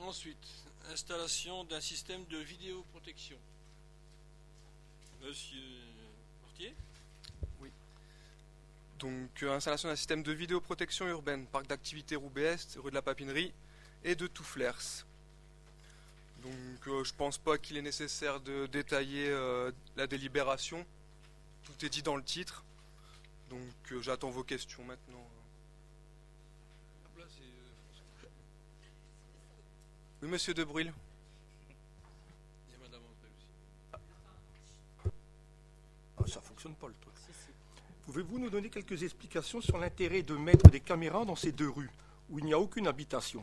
Ensuite, installation d'un système de vidéoprotection. Monsieur Mortier. Oui. Donc, installation d'un système de vidéoprotection urbaine, parc d'activités Roubaix-Est, rue de la Papinerie et de Touflers. Donc, je pense pas qu'il est nécessaire de détailler la délibération. Tout est dit dans le titre. Donc, j'attends vos questions maintenant. Oui, monsieur De Bruyne. Il y a madame André aussi. Ça fonctionne pas le truc. Pouvez-vous nous donner quelques explications sur l'intérêt de mettre des caméras dans ces deux rues où il n'y a aucune habitation?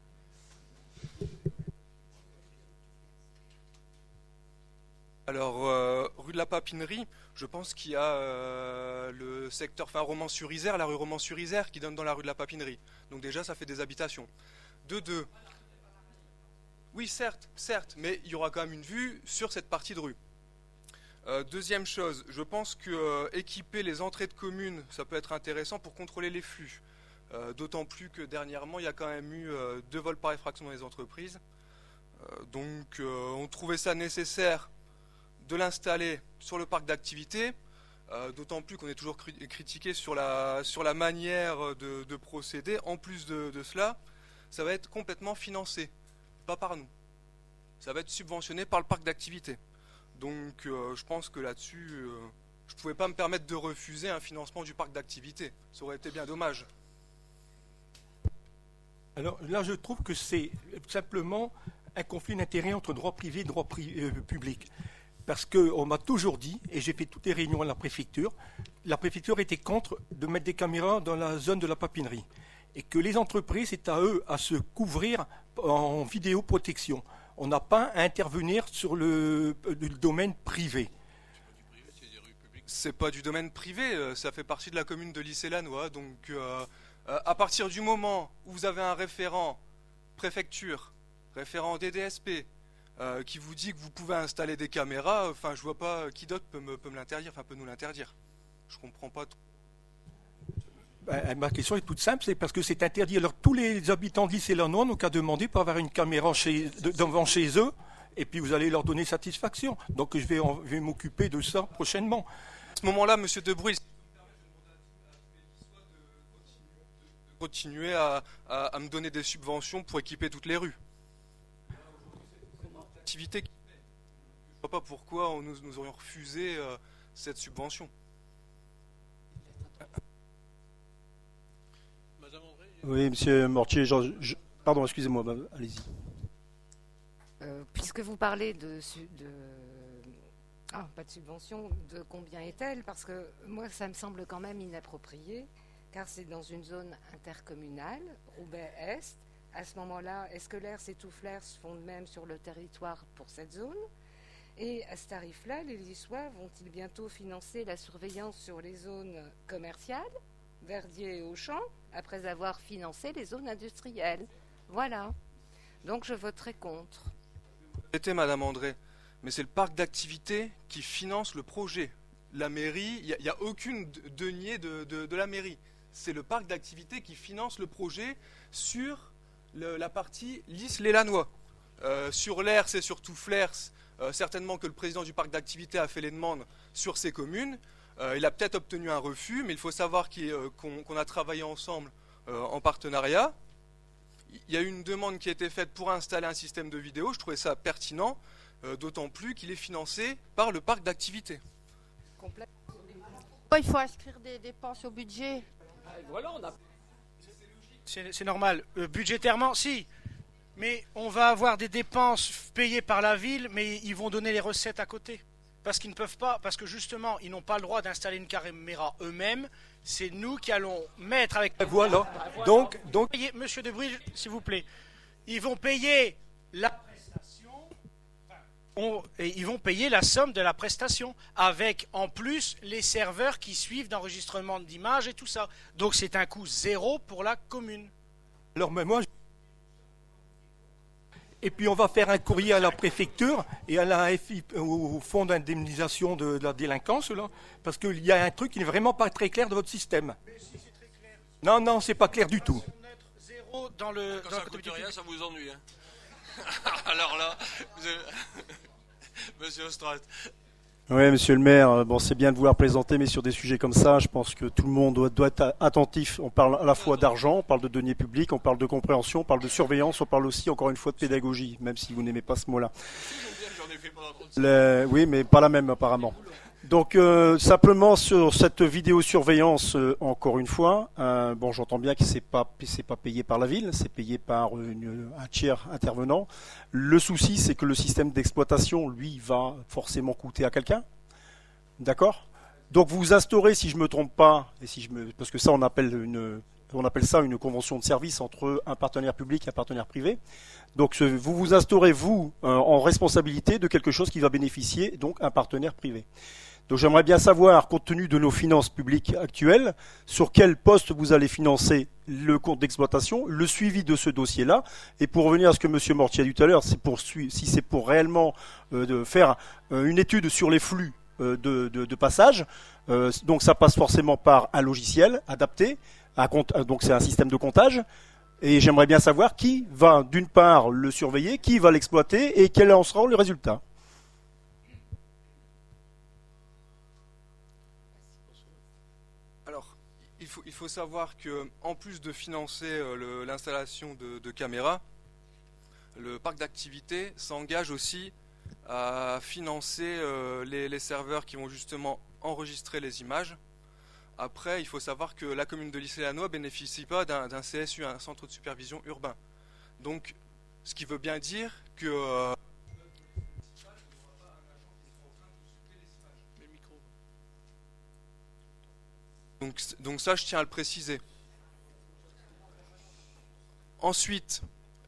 Alors, rue de la Papinerie, je pense qu'il y a le secteur, enfin Romans-sur-Isère, la rue Romans-sur-Isère qui donne dans la rue de la Papinerie. Donc déjà, ça fait des habitations. De deux. Oui, certes, mais il y aura quand même une vue sur cette partie de rue. Deuxième chose, je pense que équiper les entrées de communes, ça peut être intéressant pour contrôler les flux. D'autant plus que dernièrement, il y a quand même eu 2 vols par effraction dans les entreprises. Donc, on trouvait ça nécessaire de l'installer sur le parc d'activité. D'autant plus qu'on est toujours critiqué sur la manière de procéder. En plus de cela, ça va être complètement financé. Pas par nous. Ça va être subventionné par le parc d'activité. Donc je pense que là-dessus, je ne pouvais pas me permettre de refuser un financement du parc d'activité. Ça aurait été bien dommage. Alors là, je trouve que c'est simplement un conflit d'intérêts entre droit privé et droit public. Parce qu'on m'a toujours dit, et j'ai fait toutes les réunions à la préfecture était contre de mettre des caméras dans la zone de la papinerie. Et que les entreprises, c'est à eux à se couvrir en vidéoprotection. On n'a pas à intervenir sur le domaine privé. C'est pas du domaine privé, ça fait partie de la commune de L'Issey-Lannoy. Donc à partir du moment où vous avez un référent préfecture, référent DDSP, qui vous dit que vous pouvez installer des caméras, enfin je vois pas qui d'autre peut me l'interdire, enfin peut nous l'interdire. Je comprends pas trop. Ma question est toute simple, c'est parce que c'est interdit. Alors tous les habitants de L'Issey-Lannoy n'ont qu'à demander pour avoir une caméra devant chez eux, et puis vous allez leur donner satisfaction. Donc je vais m'occuper de ça prochainement. À ce moment-là, monsieur De Bruyne, de continuer à me donner des subventions pour équiper toutes les rues. Activité, je ne vois pas pourquoi nous aurions refusé cette subvention. Oui, monsieur Mortier, pardon, excusez-moi, allez-y. Puisque vous parlez pas de subvention, de combien est-elle? Parce que moi, ça me semble quand même inapproprié, car c'est dans une zone intercommunale, Roubaix-Est. À ce moment-là, est-ce que l'ERS et Touflers font de même sur le territoire pour cette zone? Et à ce tarif-là, les Lissois vont-ils bientôt financer la surveillance sur les zones commerciales, Verdier et Auchan, après avoir financé les zones industrielles? Voilà. Donc je voterai contre. C'était madame André, mais c'est le parc d'activité qui finance le projet. La mairie, il n'y a aucune denier de la mairie. C'est le parc d'activité qui finance le projet sur la partie L'Issey-Lannoy. Sur l'ERS et sur Touflers, certainement que le président du parc d'activité a fait les demandes sur ces communes. Il a peut-être obtenu un refus, mais il faut savoir qu'on a travaillé ensemble en partenariat. Il y a eu une demande qui a été faite pour installer un système de vidéo. Je trouvais ça pertinent, d'autant plus qu'il est financé par le parc d'activité. Il faut inscrire des dépenses au budget. Voilà, c'est normal. Budgétairement, si. Mais on va avoir des dépenses payées par la ville, mais ils vont donner les recettes à côté. Parce qu'ils ne peuvent pas, parce que justement, ils n'ont pas le droit d'installer une caméra eux-mêmes. C'est nous qui allons mettre avec... Voilà. Donc... Monsieur De Bruyne, s'il vous plaît. Ils vont payer la prestation, et ils vont payer la somme de la prestation, avec en plus les serveurs qui suivent d'enregistrement d'images et tout ça. Donc c'est un coût zéro pour la commune. Alors mais moi... Et puis on va faire un courrier à la préfecture et à la FI, au fonds d'indemnisation de la délinquance, là, parce qu'il y a un truc qui n'est vraiment pas très clair de votre système. Mais si c'est très clair. Non, c'est pas clair du tout. Zéro dans le... Quand ça coûte rien, ça vous ennuie. Hein. Alors là, Monsieur Ostrat. Oui, monsieur le maire, bon, c'est bien de vouloir présenter, mais sur des sujets comme ça, je pense que tout le monde doit être attentif. On parle à la fois d'argent, on parle de deniers publics, on parle de compréhension, on parle de surveillance, on parle aussi, encore une fois, de pédagogie, même si vous n'aimez pas ce mot-là. J'en ai fait pendant 36 Oui, mais pas la même apparemment. Donc simplement sur cette vidéosurveillance, encore une fois, bon, j'entends bien que c'est pas payé par la ville, c'est payé par un tiers intervenant. Le souci, c'est que le système d'exploitation, lui, va forcément coûter à quelqu'un, d'accord? Donc vous instaurez, si je me trompe pas, parce que ça on appelle ça une convention de service entre un partenaire public et un partenaire privé. Donc vous vous instaurez vous en responsabilité de quelque chose qui va bénéficier donc un partenaire privé. Donc j'aimerais bien savoir, compte tenu de nos finances publiques actuelles, sur quel poste vous allez financer le compte d'exploitation, le suivi de ce dossier-là. Et pour revenir à ce que M. Mortier a dit tout à l'heure, si c'est pour réellement de faire une étude sur les flux de passage, donc ça passe forcément par un logiciel adapté, donc c'est un système de comptage. Et j'aimerais bien savoir qui va d'une part le surveiller, qui va l'exploiter et quel en sera le résultat. Il faut savoir qu'en plus de financer l'installation de caméras, le parc d'activités s'engage aussi à financer les serveurs qui vont justement enregistrer les images. Après, il faut savoir que la commune de L'Isle-et-la-Noix ne bénéficie pas d'un CSU, un centre de supervision urbain. Donc, ce qui veut bien dire que... Donc ça, je tiens à le préciser. Ensuite,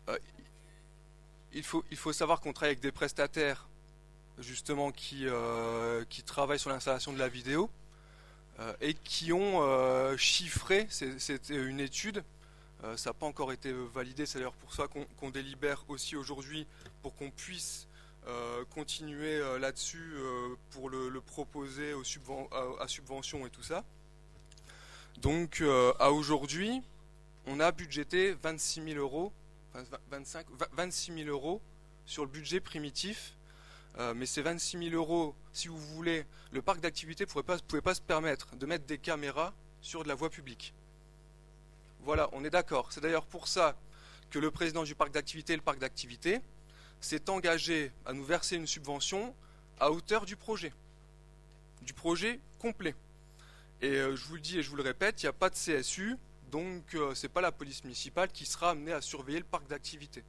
il faut savoir qu'on travaille avec des prestataires justement qui travaillent sur l'installation de la vidéo et qui ont chiffré, c'était une étude, ça n'a pas encore été validé, c'est d'ailleurs pour ça qu'on délibère aussi aujourd'hui pour qu'on puisse continuer là-dessus pour le proposer à subvention et tout ça. Donc à aujourd'hui, on a budgété 26 000 euros, 26 000 euros sur le budget primitif. Mais ces 26 000 euros, si vous voulez, le parc d'activité ne pouvait pas se permettre de mettre des caméras sur de la voie publique. Voilà, on est d'accord. C'est d'ailleurs pour ça que le président du parc d'activité et le parc d'activité s'est engagé à nous verser une subvention à hauteur du projet complet. Et je vous le dis et je vous le répète, il n'y a pas de CSU, donc ce n'est pas la police municipale qui sera amenée à surveiller le parc d'activité.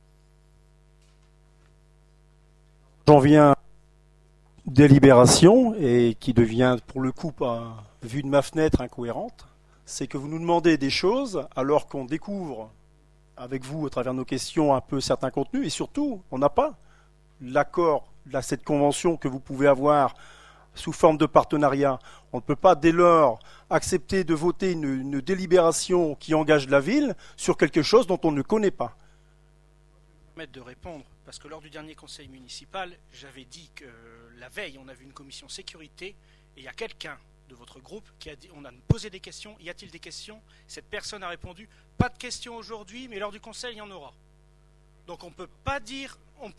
J'en viens à une délibération et qui devient pour le coup, vu de ma fenêtre, incohérente. C'est que vous nous demandez des choses alors qu'on découvre avec vous à travers nos questions un peu certains contenus et surtout on n'a pas l'accord, cette convention que vous pouvez avoir sous forme de partenariat. On ne peut pas dès lors accepter de voter une délibération qui engage la ville sur quelque chose dont on ne connaît pas. De répondre, parce que lors du dernier conseil municipal, j'avais dit que la veille, on a vu une commission sécurité et il y a quelqu'un de votre groupe qui a dit, on a posé des questions, y a-t-il des questions? Cette personne a répondu, pas de questions aujourd'hui, mais lors du conseil, il y en aura. Donc on ne peut pas dire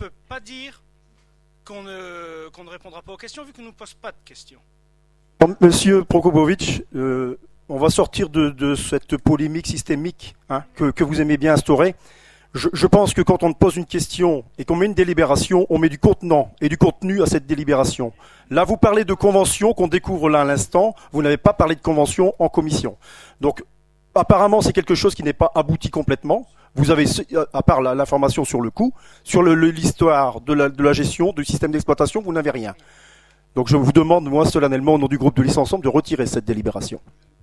qu'on ne répondra pas aux questions vu qu'on ne nous pose pas de questions. Monsieur Prokopovic, on va sortir de cette polémique systémique que vous aimez bien instaurer. Je pense que quand on pose une question et qu'on met une délibération, on met du contenant et du contenu à cette délibération. Là, vous parlez de convention qu'on découvre là à l'instant. Vous n'avez pas parlé de convention en commission. Donc, apparemment, c'est quelque chose qui n'est pas abouti complètement. Vous avez, à part l'information sur le coût, sur l'histoire de la gestion du système d'exploitation, vous n'avez rien. Donc, je vous demande, moi, solennellement, au nom du groupe de Lys Ensemble, de retirer cette délibération.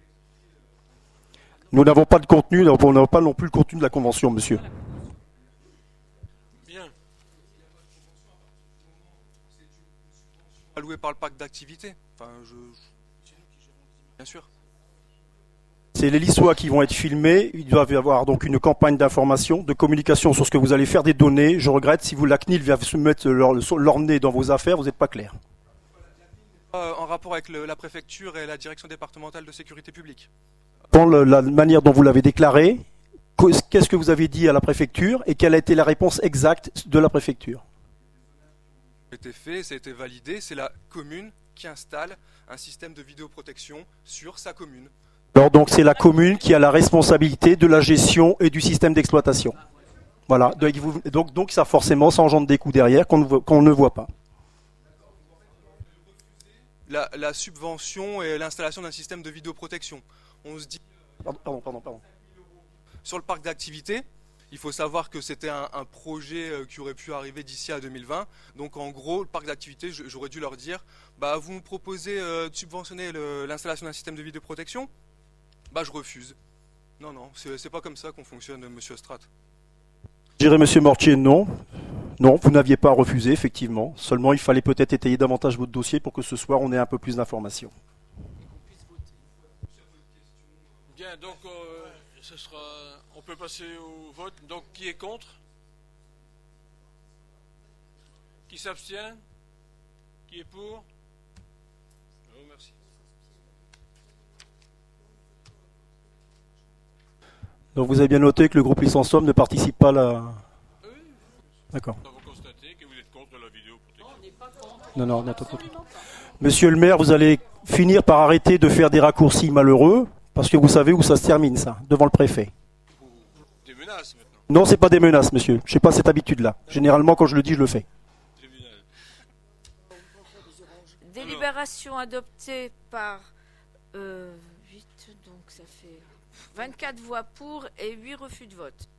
Nous n'avons pas de contenu, on n'a pas non plus le contenu de la convention, monsieur. Alloué par le parc d'activité. Enfin, bien sûr. C'est les Lyssois qui vont être filmés. Ils doivent y avoir donc une campagne d'information, de communication sur ce que vous allez faire des données. Je regrette si la CNIL vient se mettre leur nez dans vos affaires, vous n'êtes pas clair. En rapport avec la préfecture et la direction départementale de sécurité publique. Dans la manière dont vous l'avez déclaré, qu'est-ce que vous avez dit à la préfecture et quelle a été la réponse exacte de la préfecture? Ça a été fait, ça a été validé, c'est la commune qui installe un système de vidéoprotection sur sa commune. Alors donc c'est la commune qui a la responsabilité de la gestion et du système d'exploitation. Voilà, donc ça forcément ça engendre des coûts derrière qu'on ne voit pas. La subvention et l'installation d'un système de vidéoprotection. On se dit... Pardon. Sur le parc d'activités, il faut savoir que c'était un projet qui aurait pu arriver d'ici à 2020. Donc en gros, le parc d'activités, j'aurais dû leur dire, vous me proposez de subventionner l'installation d'un système de vidéoprotection ? Je refuse. Non, c'est pas comme ça qu'on fonctionne, monsieur Strat. Je dirais, monsieur Mortier, non. Non, vous n'aviez pas refusé, effectivement. Seulement, il fallait peut-être étayer davantage votre dossier pour que ce soir, on ait un peu plus d'informations. Bien, donc on peut passer au vote. Donc, qui est contre? Qui s'abstient? Qui est pour? Oh, merci. Donc, vous avez bien noté que le groupe Licensomme ne participe pas à la... Oui. D'accord. Vous constatez que vous êtes contre la vidéoprotection. Non, on n'est pas contre. Non. Monsieur le maire, vous allez finir par arrêter de faire des raccourcis malheureux, parce que vous savez où ça se termine, ça, devant le préfet. Des menaces maintenant. Non, c'est pas des menaces, monsieur. Je n'ai pas cette habitude-là. Généralement, quand je le dis, je le fais. Tribunal. Délibération adoptée par 8, donc ça fait 24 voix pour et 8 refus de vote.